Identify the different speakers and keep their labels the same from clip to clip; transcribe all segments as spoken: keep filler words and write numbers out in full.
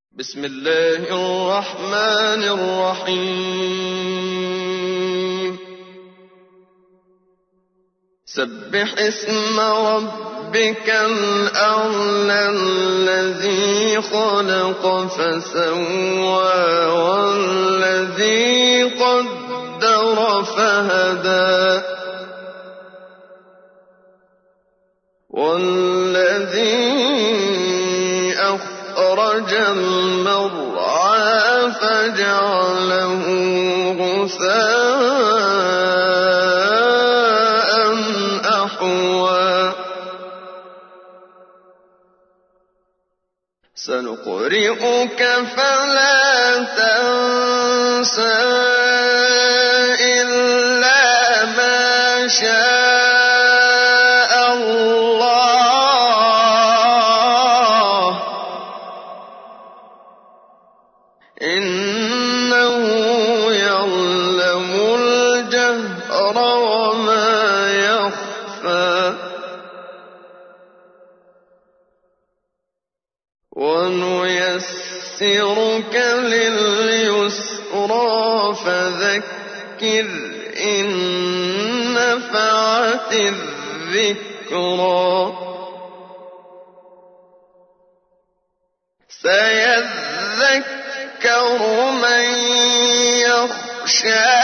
Speaker 1: بسم الله الرحمن الرحيم سبح اسم ربك الأعلى الذي خلق فسوى والذي قدر فهدى والذي أخرج المرعى فجعله غثاء أحوى سنقرئك فلا تنسى إلا ما شاء الله إنه يعلم الجهر وما يخفى ونيسرك لليسرى فذكر إن نفعت الذكرى سيذكر من يخشى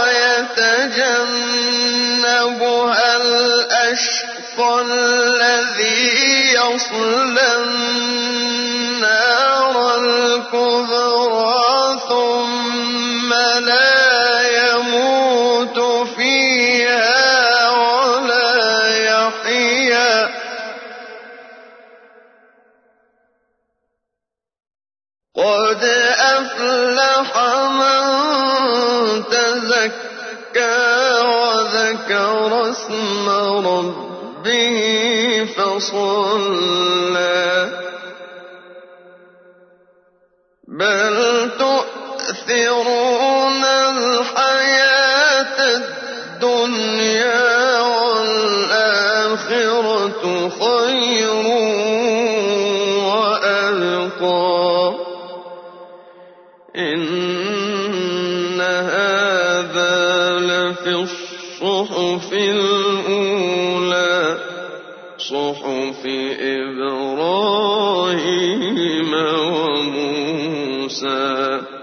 Speaker 1: ويتجنبها الأشقى الذي يصلى النار الكبرى ثم لا يموت فيها ولا يحيا قد أفلح من تزكى وذكر اسم ربه فصلى بل تؤثرون الحياة الدنيا والآخرة خير وأبقى إن هذا لفي الصحف الأولى صحف إبراهيم وموسى